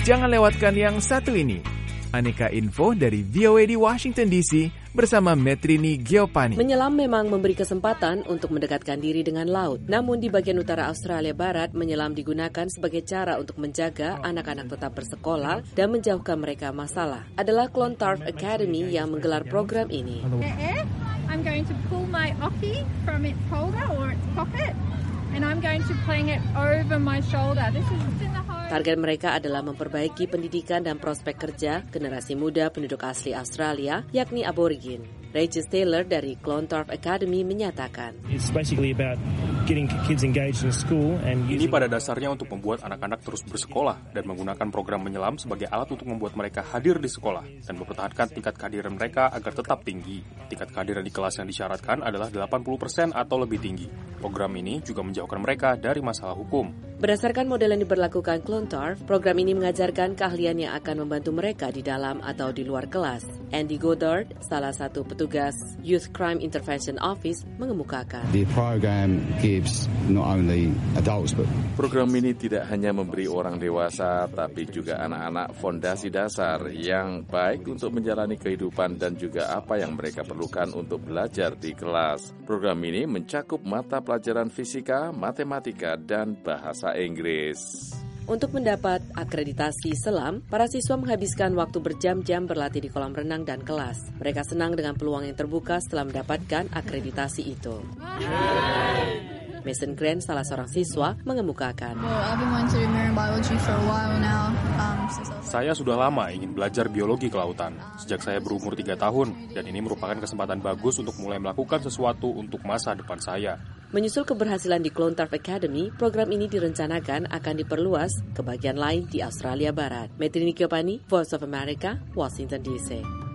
Jangan lewatkan yang satu ini. Aneka info dari VOA di Washington DC bersama Metrini Giopani. Menyelam memang memberi kesempatan untuk mendekatkan diri dengan laut. Namun di bagian utara Australia Barat, menyelam digunakan sebagai cara untuk menjaga anak-anak tetap bersekolah dan menjauhkan mereka masalah. Adalah Clontarf Academy yang menggelar program ini. I'm going to pull my ocky from its holder or its pocket and I'm going to fling it over my shoulder. This is in the hole. Target mereka adalah memperbaiki pendidikan dan prospek kerja generasi muda penduduk asli Australia, yakni aborigin. Regis Taylor dari Clontarf Academy menyatakan, ini pada dasarnya untuk membuat anak-anak terus bersekolah dan menggunakan program menyelam sebagai alat untuk membuat mereka hadir di sekolah dan mempertahankan tingkat kehadiran mereka agar tetap tinggi. Tingkat kehadiran di kelas yang disyaratkan adalah 80% atau lebih tinggi. Program ini juga menjauhkan mereka dari masalah hukum. Berdasarkan model yang diberlakukan Clontarf, program ini mengajarkan keahlian yang akan membantu mereka di dalam atau di luar kelas. Andy Goddard, salah satu petugas Youth Crime Intervention Office, mengemukakan. Program ini tidak hanya memberi orang dewasa, tapi juga anak-anak fondasi dasar yang baik untuk menjalani kehidupan dan juga apa yang mereka perlukan untuk belajar di kelas. Program ini mencakup mata pelajaran fisika, matematika, dan bahasa Inggris. Untuk mendapat akreditasi selam, para siswa menghabiskan waktu berjam-jam berlatih di kolam renang dan kelas. Mereka senang dengan peluang yang terbuka setelah mendapatkan akreditasi itu. Mason Grant, salah seorang siswa, mengemukakan. Saya sudah lama ingin belajar biologi kelautan, sejak saya berumur 3 tahun, dan ini merupakan kesempatan bagus untuk mulai melakukan sesuatu untuk masa depan saya. Menyusul keberhasilan di Clontarf Academy, program ini direncanakan akan diperluas ke bagian lain di Australia Barat. Metrini Giopani, Voice of America, Washington DC.